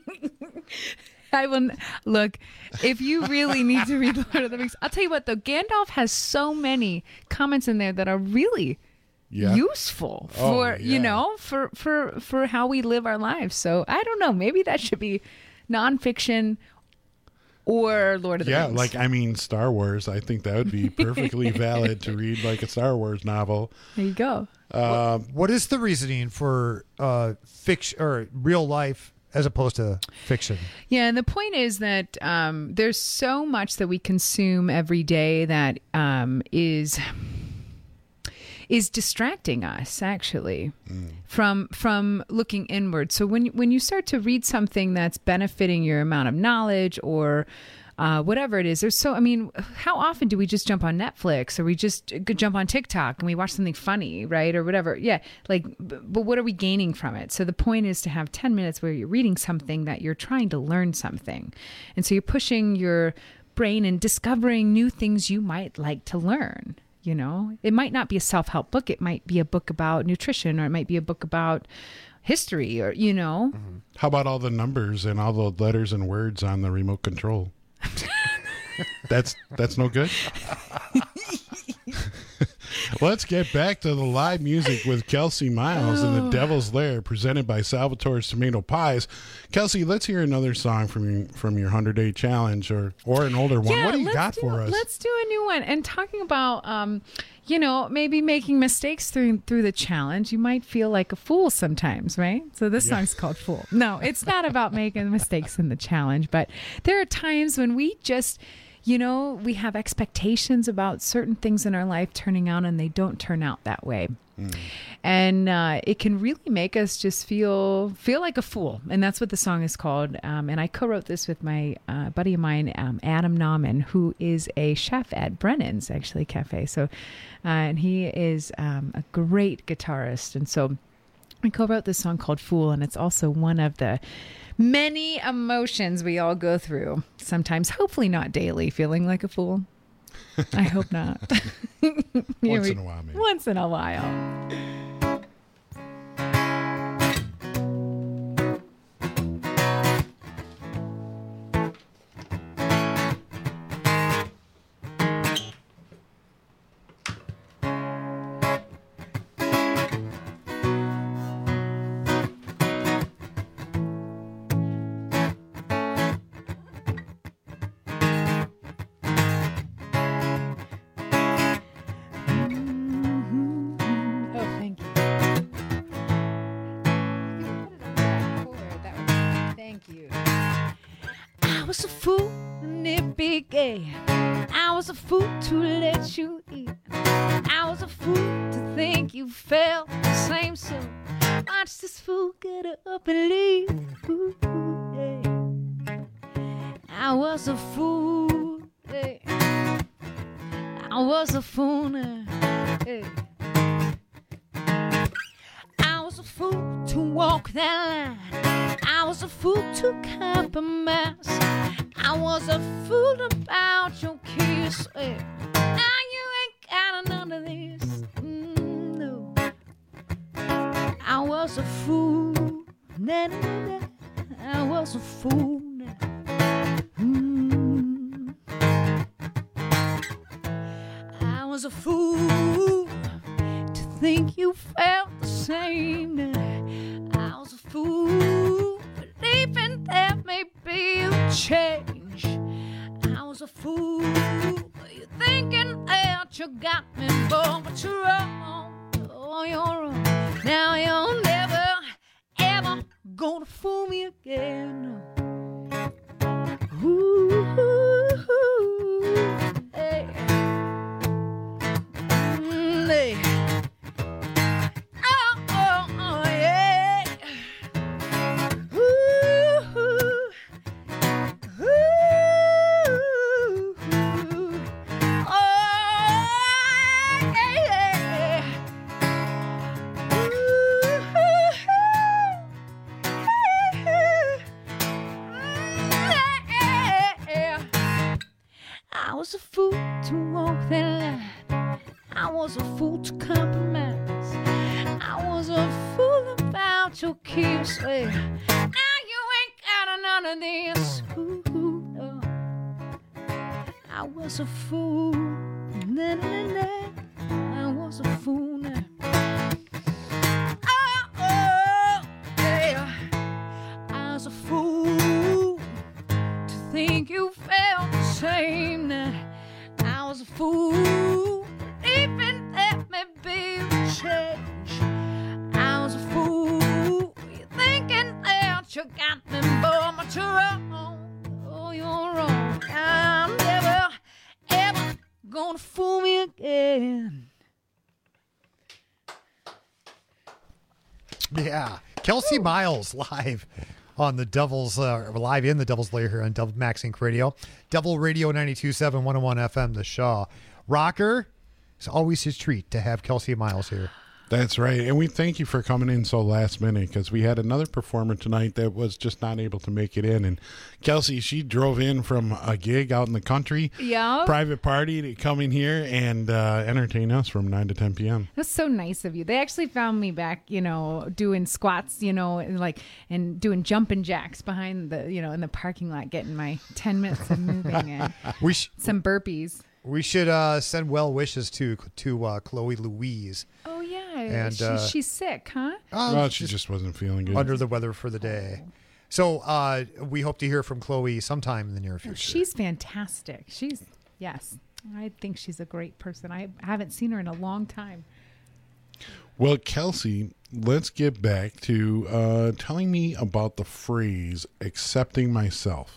Speaker 16: I will look. If you really need to read Lord of the Rings, I'll tell you what. Though Gandalf has so many comments in there that are really useful for for how we live our lives. So I don't know. Maybe that should be nonfiction or Lord of the Rings.
Speaker 15: Yeah, like Star Wars. I think that would be perfectly valid to read like a Star Wars novel.
Speaker 16: There you go.
Speaker 1: What is the reasoning for fiction or real life as opposed to fiction?
Speaker 16: Yeah, and the point is that there's so much that we consume every day that is distracting us actually from looking inward. So when you start to read something that's benefiting your amount of knowledge or whatever it is, how often do we just jump on Netflix or we just jump on TikTok and we watch something funny, right? Or whatever. Yeah. But what are we gaining from it? So the point is to have 10 minutes where you're reading something that you're trying to learn something. And so you're pushing your brain and discovering new things you might like to learn. You know, it might not be a self-help book. It might be a book about nutrition, or it might be a book about history, or, you know.
Speaker 15: How about all the numbers and all the letters and words on the remote control? That's no good. Let's get back to the live music with Kelsey Miles in the Devil's Lair, presented by Salvatore's Tomato Pies. Kelsey, let's hear another song from your 100-day challenge, or an older one. What do you got for us?
Speaker 16: Let's do a new one. And talking about, maybe making mistakes through the challenge, you might feel like a fool sometimes, right? So this song's called Fool. No, it's not about making mistakes in the challenge, but there are times when we just... we have expectations about certain things in our life turning out, and they don't turn out that way. And it can really make us just feel like a fool. And that's what the song is called. And I co-wrote this with my buddy of mine, Adam Nauman, who is a chef at Brennan's, actually, Cafe. So, and he is a great guitarist. And so I co-wrote this song called Fool, and it's also one of the many emotions we all go through. Sometimes, hopefully not daily, feeling like a fool. I hope not.
Speaker 15: Once in a while, maybe.
Speaker 16: Once in a while.
Speaker 17: I was a fool to let you in. I was a fool to think you felt the same. So watch this fool get up and leave. Ooh, yeah. I was a fool. Yeah. I was a fool. Yeah. I was a fool to walk that line. I was a fool to compromise. I was a fool about your kiss. Now you ain't got none of this. No. I was a fool. Na, na, na, na. I was a fool. I was a fool to think you felt the same. I was a fool believing that maybe you'd change. I was a fool, you thinking that you got me, boy, but you're wrong. Oh, you're wrong. Now you're never, ever gonna fool me again. Ooh, hey. Hey. Oh, yeah. I was a fool to walk that line. I was a fool to compromise. I was a fool about your kiss. Now you ain't got none of this. Ooh, no. I was a fool. Na, na, na, na. I was a fool now. Oh, yeah. I was a fool to think you felt the same. I was a fool, even that maybe would change. I was a fool, you thinking that you got me, boy, but you're wrong. Oh, you're wrong. I'm never, ever gonna fool me again.
Speaker 14: Yeah. Kelsey Miles live on the Devil's, live in the Devil's Lair here on Max Inc. Radio. Devil Radio 92.7, 101 FM, The Shaw. Rocker, it's always his treat to have Kelsey Miles here.
Speaker 15: That's right. And we thank you for coming in so last minute, because we had another performer tonight that was just not able to make it in. And Kelsey, she drove in from a gig out in the country, private party, to come in here and entertain us from 9 to 10 p.m.
Speaker 16: That's so nice of you. They actually found me back, doing squats, and doing jumping jacks behind the, in the parking lot, getting my 10 minutes of moving in. Some burpees.
Speaker 14: We should send well wishes to Chloe Louise.
Speaker 16: Oh, yeah.
Speaker 14: And
Speaker 16: she's sick, huh?
Speaker 15: Well, she just wasn't feeling good.
Speaker 14: Under the weather for the day. So we hope to hear from Chloe sometime in the near future.
Speaker 16: She's fantastic. Yes. I think she's a great person. I haven't seen her in a long time.
Speaker 15: Well, Kelsey, let's get back to telling me about the phrase accepting myself.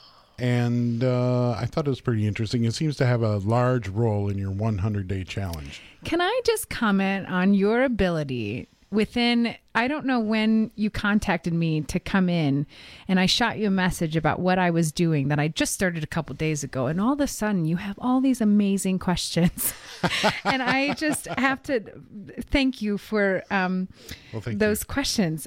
Speaker 15: And I thought it was pretty interesting. It seems to have a large role in your 100-day challenge.
Speaker 16: Can I just comment on your ability within, I don't know when you contacted me to come in, and I shot you a message about what I was doing that I just started a couple days ago, and all of a sudden you have all these amazing questions. And I just have to thank you for those questions.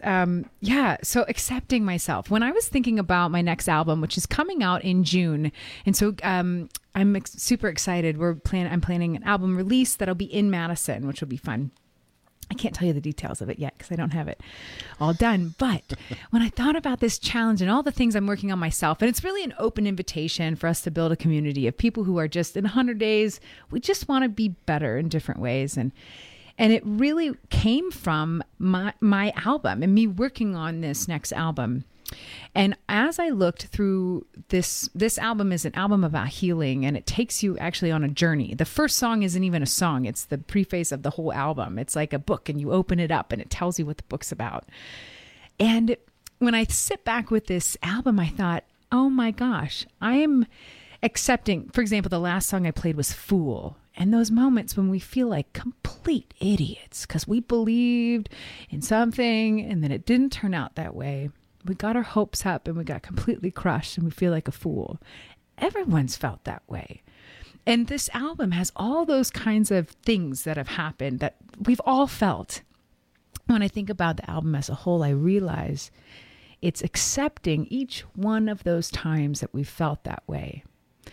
Speaker 16: So accepting myself. When I was thinking about my next album, which is coming out in June, and so I'm super excited. I'm planning an album release that'll be in Madison, which will be fun. I can't tell you the details of it yet because I don't have it all done. But when I thought about this challenge and all the things I'm working on myself, and it's really an open invitation for us to build a community of people who are just in 100 days, we just want to be better in different ways. And it really came from my album and me working on this next album. And as I looked through this album is an album about healing, and it takes you actually on a journey. The first song isn't even a song. It's the preface of the whole album. It's like a book, and you open it up and it tells you what the book's about. And when I sit back with this album, I thought, oh my gosh, I am accepting. For example, the last song I played was Fool. And those moments when we feel like complete idiots because we believed in something and then it didn't turn out that way. We got our hopes up and we got completely crushed and we feel like a fool. Everyone's felt that way. And this album has all those kinds of things that have happened that we've all felt. When I think about the album as a whole, I realize it's accepting each one of those times that we felt that way.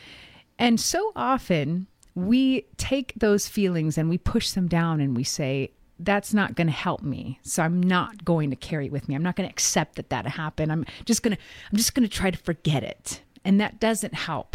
Speaker 16: And so often we take those feelings and we push them down and we say, that's not going to help me. So I'm not going to carry it with me. I'm not going to accept that happened. I'm just going to try to forget it. And that doesn't help.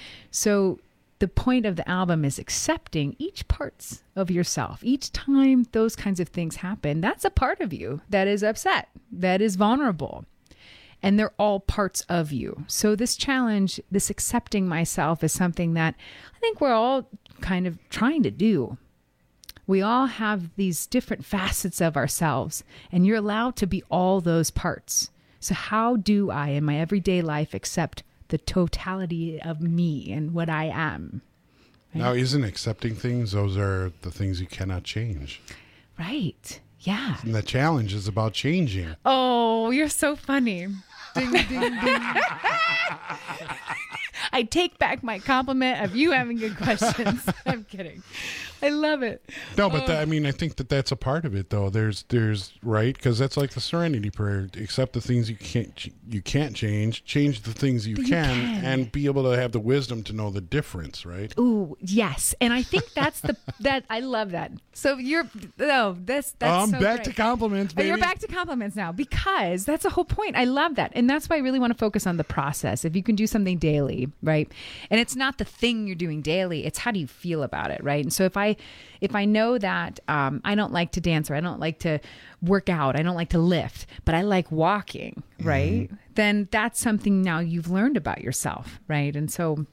Speaker 16: So the point of the album is accepting each parts of yourself. Each time those kinds of things happen, that's a part of you that is upset, that is vulnerable. And they're all parts of you. So this challenge, this accepting myself, is something that I think we're all kind of trying to do. We all have these different facets of ourselves, and you're allowed to be all those parts. So how do I, in my everyday life, accept the totality of me and what I am? Right?
Speaker 15: Now, isn't accepting things, those are the things you cannot change?
Speaker 16: Right. Yeah.
Speaker 15: And the challenge is about changing.
Speaker 16: Oh, you're so funny. Ding, ding, ding. I take back my compliment of you having good questions. I'm kidding. I love it.
Speaker 15: No, but I think that's a part of it, though. There's right, because that's like the Serenity Prayer. Accept the things you can't change the things you can, and be able to have the wisdom to know the difference, right?
Speaker 16: Ooh, yes, and I think that's that. I love that. So that's
Speaker 15: I'm
Speaker 16: so
Speaker 15: back
Speaker 16: great.
Speaker 15: to compliments, baby.
Speaker 16: You're back to compliments now, because that's the whole point. I love that, and that's why I really want to focus on the process. If you can do something daily, right, and it's not the thing you're doing daily; it's how do you feel about it, right? And so if I know that I don't like to dance, or I don't like to work out, I don't like to lift, but I like walking, right? Mm-hmm. Then that's something now you've learned about yourself, right? And so,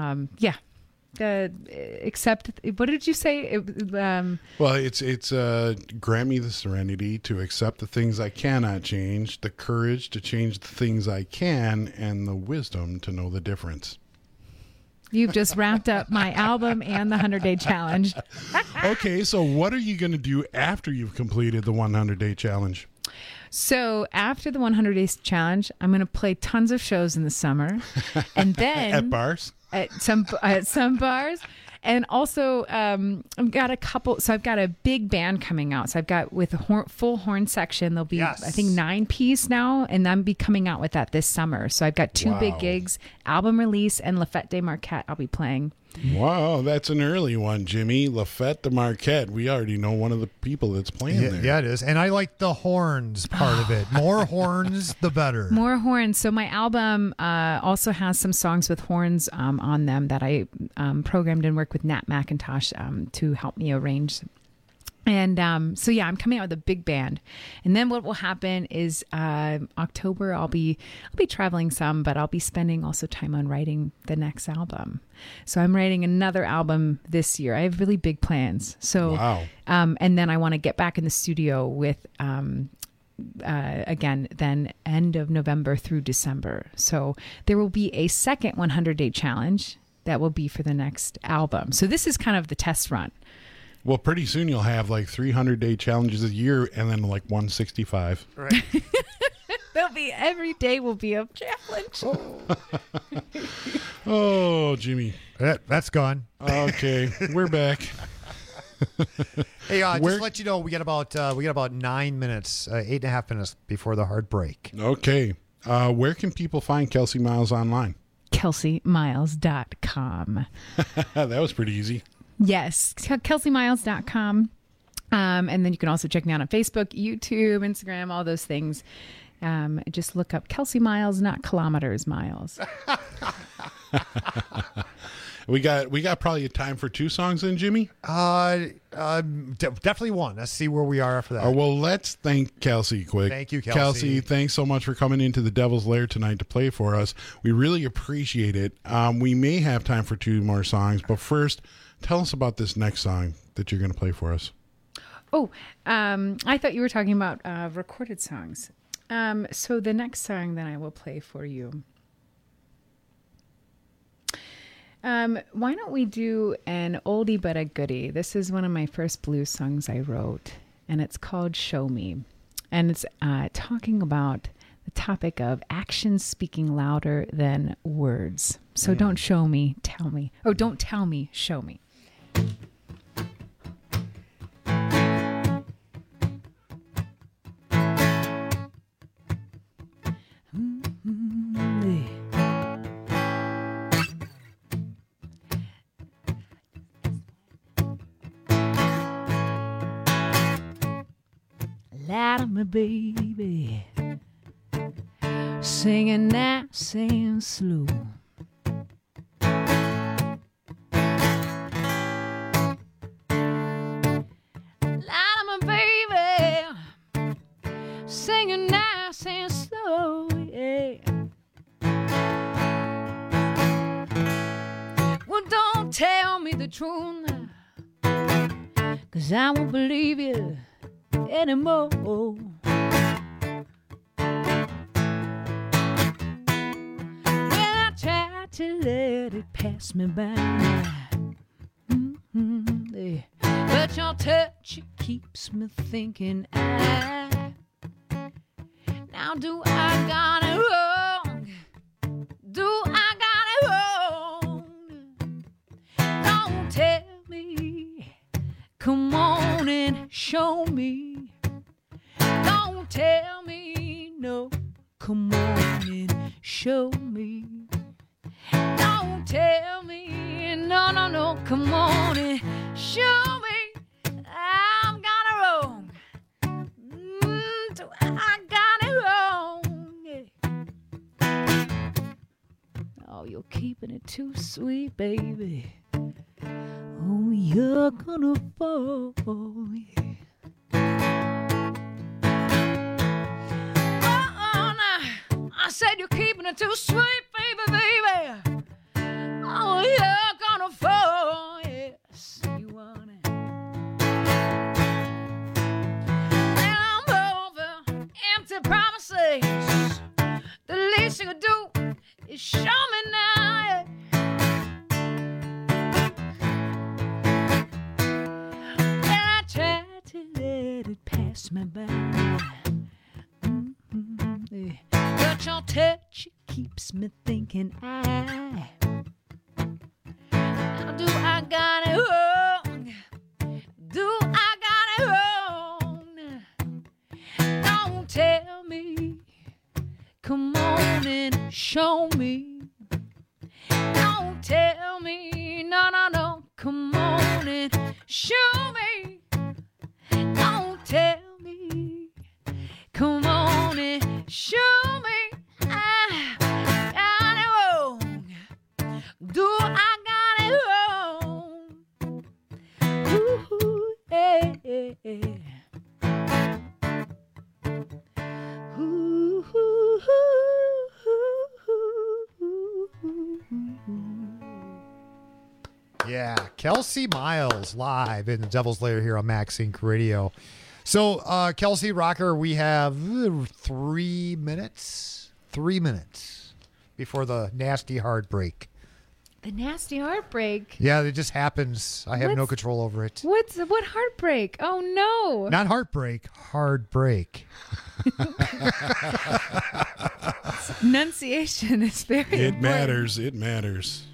Speaker 16: accept. What did you say?
Speaker 15: Well, it's grant me the serenity to accept the things I cannot change, the courage to change the things I can, and the wisdom to know the difference.
Speaker 16: You've just wrapped up my album and the 100-day challenge.
Speaker 15: Okay, so what are you going to do after you've completed the 100-day challenge?
Speaker 16: So after the 100 Days Challenge, I'm going to play tons of shows in the summer, and then
Speaker 15: at bars,
Speaker 16: at some bars, and also I've got a couple. So I've got a big band coming out. So I've got with a full horn section. There'll be I think 9-piece now, and I'm be coming out with that this summer. So I've got 2 big gigs, album release, and La Fête de Marquette. I'll be playing.
Speaker 15: Wow, that's an early one, Jimmy. La Fête de Marquette. We already know one of the people that's playing there.
Speaker 14: Yeah, it is. And I like the horns part of it. More horns, the better.
Speaker 16: More horns. So my album also has some songs with horns on them that I programmed and worked with Nat McIntosh to help me arrange. And so yeah, I'm coming out with a big band, and then what will happen is October I'll be traveling some, but I'll be spending also time on writing the next album. So I'm writing another album this year. I have really big plans. So
Speaker 15: wow.
Speaker 16: And then I want to get back in the studio with again then end of November through December. So there will be a second 100-day challenge that will be for the next album. So this is kind of the test run.
Speaker 15: Well, pretty soon you'll have like 300-day challenges a year and then like 165.
Speaker 16: Right. There'll be every day will be a challenge.
Speaker 15: Oh, Jimmy.
Speaker 14: That's gone.
Speaker 15: Okay, we're back.
Speaker 14: Hey, just to let you know, we got about 9 minutes, 8.5 minutes before the hard break.
Speaker 15: Okay. Where can people find Kelsey Miles online?
Speaker 16: KelseyMiles.com.
Speaker 15: That was pretty easy.
Speaker 16: Yes, KelseyMiles.com. And then you can also check me out on Facebook, YouTube, Instagram, all those things. Just look up Kelsey Miles, not kilometers miles.
Speaker 15: We got probably a time for 2 songs then, Jimmy?
Speaker 14: Definitely one. Let's see where we are after that.
Speaker 15: Well, let's thank Kelsey quick.
Speaker 14: Thank you, Kelsey.
Speaker 15: Kelsey, thanks so much for coming into the Devil's Lair tonight to play for us. We really appreciate it. We may have time for 2 more songs, but first, tell us about this next song that you're going to play for us.
Speaker 16: Oh, I thought you were talking about recorded songs. So the next song that I will play for you. Why don't we do an oldie but a goodie? This is one of my first blues songs I wrote, and it's called Show Me. And it's talking about the topic of actions speaking louder than words. So don't show me, tell me. Oh, don't tell me, show me.
Speaker 17: Lie to me, baby, singing nice and slow. Lie to me, baby, singing nice and slow, yeah. Well, don't tell me the truth, 'cause I won't believe you anymore. When I try to let it pass me by, yeah. But your touch, it keeps me thinking, now do I got it wrong? Do I got it wrong? Don't tell me, come on and show me. Don't tell me, no, come on and show me. Don't tell me, no, no, no, come on and show me. I've got it wrong. I got it wrong, yeah. Oh, you're keeping it too sweet, baby. Oh, you're gonna fall, yeah. I said you're keeping it too sweet, baby, baby. Oh, you're gonna fall, yes, you want it. And I'm over empty promises. The least you could do is show me now, yeah. And I tried to let it pass me by. your touch keeps me thinking do I got it wrong? Do I got it wrong? Don't tell me. Come on and show me. Don't tell me. No, no, no. Come on and show me. Don't tell me. Come on and show me. I got it wrong. Do I got it wrong? Ooh, hey, hey, hey. Ooh, ooh,
Speaker 14: Yeah, Kelsey Miles live in the Devil's Lair here on Max Inc. Radio. So, Kelsey Rocker, we have 3 minutes. 3 minutes before the nasty heartbreak.
Speaker 16: The nasty heartbreak.
Speaker 14: Yeah, it just happens. I have no control over it.
Speaker 16: What heartbreak? Oh no!
Speaker 14: Not heartbreak, hard break.
Speaker 16: Enunciation is very important.
Speaker 15: Matters. It matters.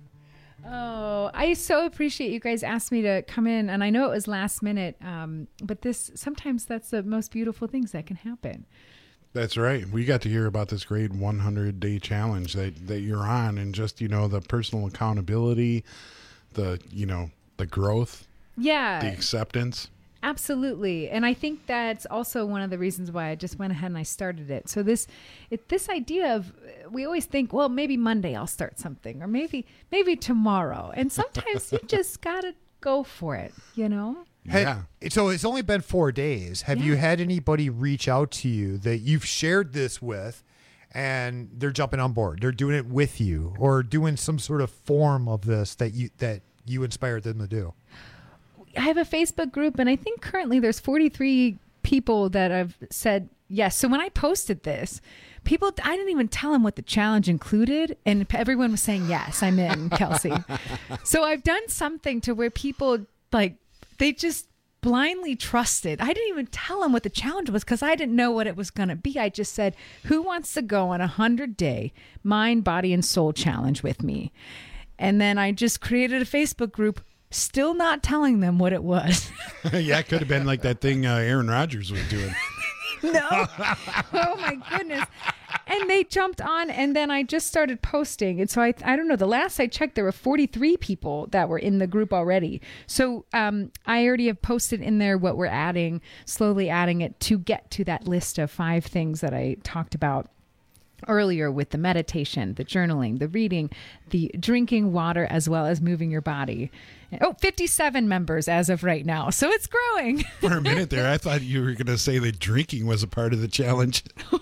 Speaker 16: Oh, I so appreciate you guys asked me to come in, and I know it was last minute, but sometimes that's the most beautiful things that can happen.
Speaker 15: That's right. We got to hear about this great 100-day challenge that you're on, and just, the personal accountability, the growth,
Speaker 16: yeah,
Speaker 15: the acceptance.
Speaker 16: Absolutely. And I think that's also one of the reasons why I just went ahead and I started it. So this idea of, we always think, well, maybe Monday I'll start something, or maybe tomorrow. And sometimes you just got to go for it,
Speaker 14: Yeah. So it's only been 4 days. Have you had anybody reach out to you that you've shared this with and they're jumping on board? They're doing it with you, or doing some sort of form of this that you inspired them to do?
Speaker 16: I have a Facebook group, and I think currently there's 43 people that have said yes. So when I posted this, I didn't even tell them what the challenge included, and everyone was saying, yes, I'm in, Kelsey. So I've done something to where people, they just blindly trusted. I didn't even tell them what the challenge was because I didn't know what it was going to be. I just said, who wants to go on a 100-day mind, body, and soul challenge with me? And then I just created a Facebook group, still not telling them what it was.
Speaker 15: Yeah, it could have been like that thing Aaron Rodgers was doing.
Speaker 16: No. Oh, my goodness. And they jumped on, and then I just started posting. And so I don't know, the last I checked, there were 43 people that were in the group already. So I already have posted in there what we're slowly adding it to get to that list of 5 things that I talked about earlier, with the meditation, the journaling, the reading, the drinking water, as well as moving your body. 57 members as of right now. So it's growing.
Speaker 15: For a minute there, I thought you were going to say that drinking was a part of the challenge.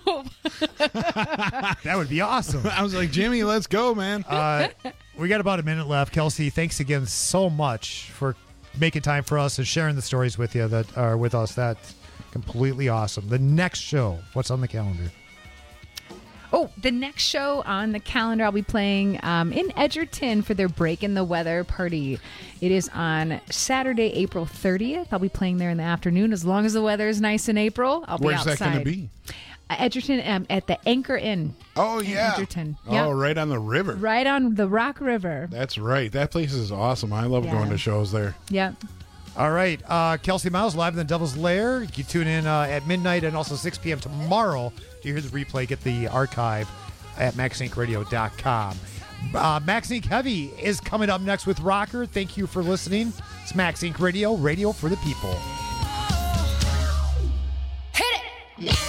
Speaker 14: That would be awesome.
Speaker 15: I was like, Jimmy, let's go, man.
Speaker 14: We got about a minute left. Kelsey, thanks again so much for making time for us and sharing the stories with you that are with us. That's completely awesome. The next show, what's on the calendar?
Speaker 16: Oh, the next show on the calendar, I'll be playing in Edgerton for their Break in the Weather party. It is on Saturday, April 30th. I'll be playing there in the afternoon. As long as the weather is nice in April, I'll be outside.
Speaker 15: Where's that going to be?
Speaker 16: Edgerton, at the Anchor Inn.
Speaker 15: Oh, yeah.
Speaker 16: Edgerton.
Speaker 15: Oh, right on the river.
Speaker 16: Right on the Rock River.
Speaker 15: That's right. That place is awesome. I love going to shows there.
Speaker 16: Yeah.
Speaker 14: All right. Kelsey Miles live in the Devil's Lair. You tune in at midnight and also 6 p.m. tomorrow to hear the replay. Get the archive at maxincradio.com. Max Inc. Heavy is coming up next with Rocker. Thank you for listening. It's Max Inc. Radio, radio for the people.
Speaker 17: Hit it!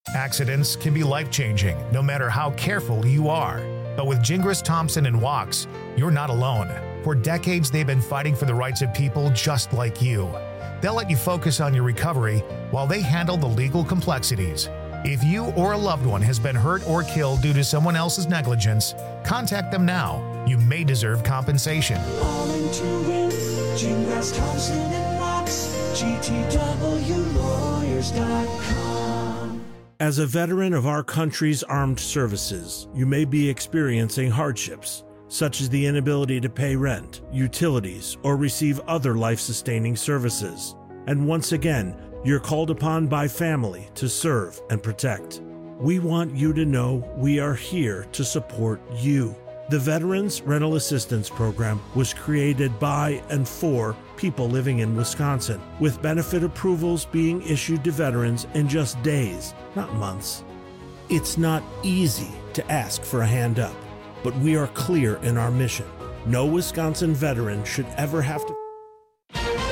Speaker 1: Accidents can be life-changing, no matter how careful you are. But with Gingras Thompson and Wachs, you're not alone. For decades, they've been fighting for the rights of people just like you. They'll let you focus on your recovery while they handle the legal complexities. If you or a loved one has been hurt or killed due to someone else's negligence, contact them now. You may deserve compensation.
Speaker 12: All into it, Gingras Thompson and Wachs, GTWlawyers.com.
Speaker 4: As a veteran of our country's armed services, you may be experiencing hardships, such as the inability to pay rent, utilities, or receive other life-sustaining services. And once again, you're called upon by family to serve and protect. We want you to know we are here to support you. The Veterans Rental Assistance Program was created by and for people living in Wisconsin, with benefit approvals being issued to veterans in just days, not months. It's not easy to ask for a hand up, but we are clear in our mission. No Wisconsin veteran should ever have to